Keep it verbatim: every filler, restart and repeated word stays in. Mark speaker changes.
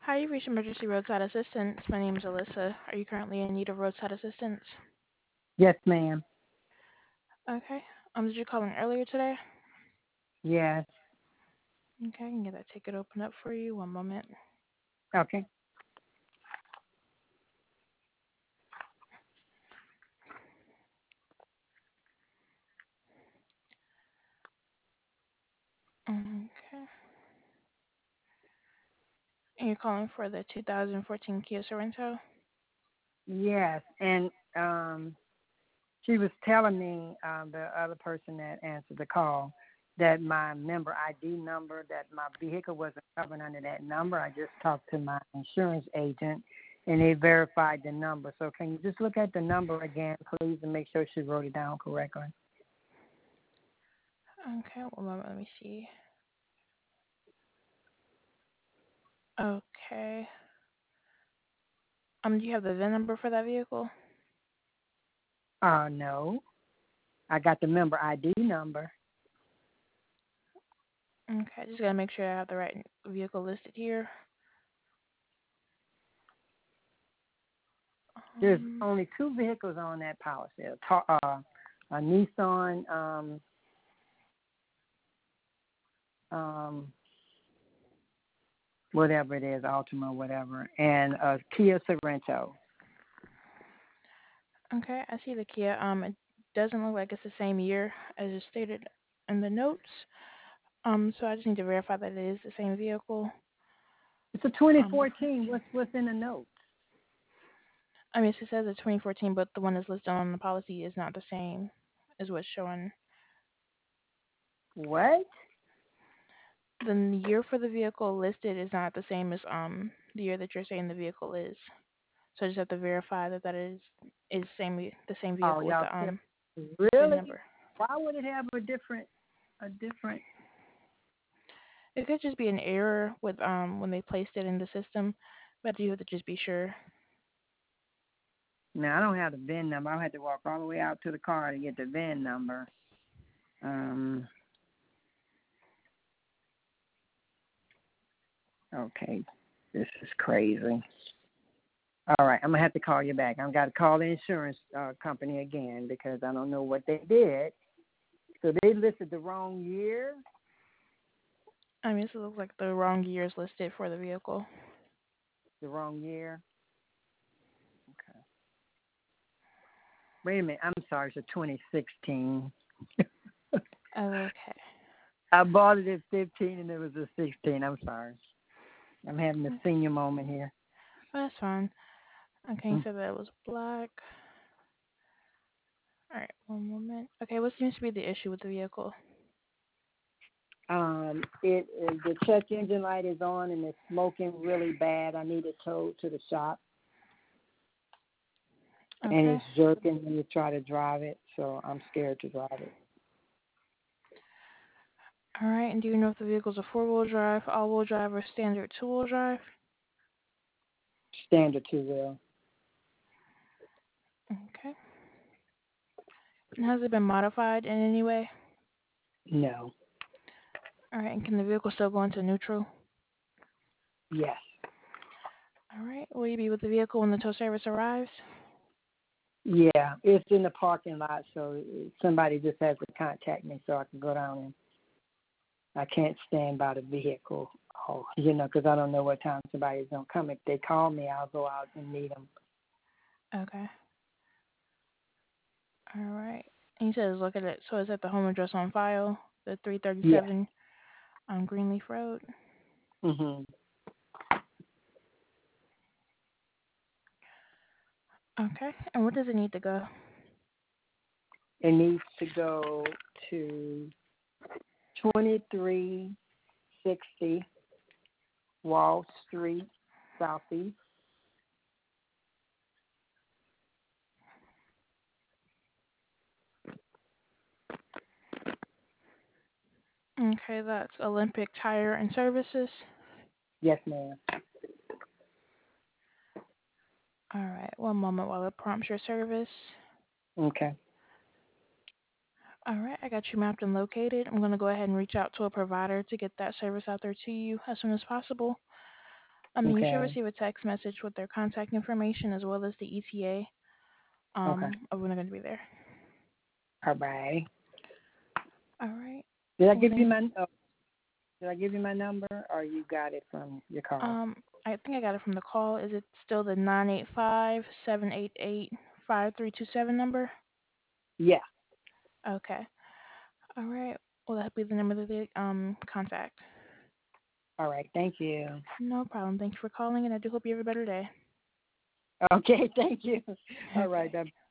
Speaker 1: Hi, you've reached Emergency Roadside Assistance. My name is Alyssa. Are you currently in need of roadside assistance?
Speaker 2: Yes, ma'am.
Speaker 1: Okay. Um, did you call in earlier today?
Speaker 2: Yes.
Speaker 1: Okay, I can get that ticket open up for you. One moment.
Speaker 2: Okay.
Speaker 1: Okay. And you're calling for the two thousand fourteen Kia Sorento?
Speaker 2: Yes. And um, she was telling me, um, the other person that answered the call, that my member I D number, that my vehicle wasn't covered under that number. I just talked to my insurance agent, and they verified the number. So can you just look at the number again, please, and make sure she wrote it down correctly?
Speaker 1: Okay, one moment. Let me see. Okay. Um, do you have the V I N number for that vehicle?
Speaker 2: Uh, no. I got the member I D number.
Speaker 1: Okay, just gotta make sure I have the right vehicle listed here.
Speaker 2: There's
Speaker 1: Um,
Speaker 2: only two vehicles on that policy. A, ta- uh, a Nissan, um, um, whatever it is, Altima, whatever, and a Kia Sorento.
Speaker 1: okay, I see the Kia. Um, it doesn't look like it's the same year as is stated in the notes. Um, so I just need to verify that it is the same vehicle.
Speaker 2: It's a
Speaker 1: Um, before.
Speaker 2: twenty fourteen. What's what's in the notes?
Speaker 1: I mean, it says it's twenty fourteen, but the one that's listed on the policy is not the same as what's showing.
Speaker 2: What?
Speaker 1: The year for the vehicle listed is not the same as um the year that you're saying the vehicle is. So I just have to verify that that is is same the same
Speaker 2: Oh,
Speaker 1: vehicle with
Speaker 2: y'all
Speaker 1: the
Speaker 2: tell
Speaker 1: um V I N
Speaker 2: really?
Speaker 1: number.
Speaker 2: Why would it have a different a different?
Speaker 1: It could just be an error with um when they placed it in the system, but you have to just be sure.
Speaker 2: No, I don't have the V I N number. I had to walk all the way out to the car to get the V I N number. Um. Okay, this is crazy. All right, I'm gonna have to call you back. I've got to call the insurance uh, company again because I don't know what they did. So they listed the wrong year.
Speaker 1: I mean, this looks like the wrong year is listed for the vehicle.
Speaker 2: The wrong year. Okay. Wait a minute. I'm sorry. It's a twenty sixteen.
Speaker 1: Okay.
Speaker 2: I bought it at fifteen and it was a sixteen. I'm sorry. I'm having a senior moment here.
Speaker 1: Oh, that's fine. Okay, you
Speaker 2: Mm.
Speaker 1: said that it was black. Alright, one moment. Okay, what seems to be the issue with the vehicle?
Speaker 2: Um, it, it the check engine light is on and it's smoking really bad. I need it towed to the shop, and
Speaker 1: Okay.
Speaker 2: it's jerking when you try to drive it. So I'm scared to drive it.
Speaker 1: Alright, and do you know if the vehicle's a four-wheel drive, all-wheel drive, or standard two-wheel drive?
Speaker 2: Standard two wheel.
Speaker 1: Okay. And has it been modified in any way?
Speaker 2: No.
Speaker 1: Alright, and can the vehicle still go into neutral?
Speaker 2: Yes.
Speaker 1: Alright, will you be with the vehicle when the tow service arrives?
Speaker 2: Yeah, it's in the parking lot, so somebody just has to contact me so I can go down and I can't stand by the vehicle, oh, you know, because I don't know what time somebody's gonna come. If they call me, I'll go out and meet them.
Speaker 1: Okay. Alright. And you said it's located at, so it's at the home address on file, the
Speaker 2: Yes.
Speaker 1: three thirty-seven on Greenleaf Road.
Speaker 2: Mhm.
Speaker 1: Okay. And where does it need to go?
Speaker 2: It needs to go to twenty-three sixty Wall Street, Southeast.
Speaker 1: Okay, that's Olympic Tire and Services.
Speaker 2: Yes, ma'am.
Speaker 1: Alright, one moment while it prompts your service.
Speaker 2: Okay.
Speaker 1: Alright, I got you mapped and located. I'm going to go ahead and reach out to a provider to get that service out there to you as soon as possible. I mean, you should
Speaker 2: Okay.
Speaker 1: receive a text message with their contact information as well as the E T A
Speaker 2: Okay.
Speaker 1: um, of when they're going to be there.
Speaker 2: All right.
Speaker 1: All right.
Speaker 2: Did I
Speaker 1: Well,
Speaker 2: give you
Speaker 1: thank.
Speaker 2: my uh, Did I give you my number, or you got it from your call?
Speaker 1: Um, I think I got it from the call. Is it still the nine eight five seven eight eight five three two seven number?
Speaker 2: Yeah.
Speaker 1: Okay. All right. Well, that'll be the number of the um contact.
Speaker 2: All right. Thank you.
Speaker 1: No problem. Thank you for calling, and I do hope you have a better day.
Speaker 2: Okay. Thank you. All right.
Speaker 1: Okay.
Speaker 2: Bye.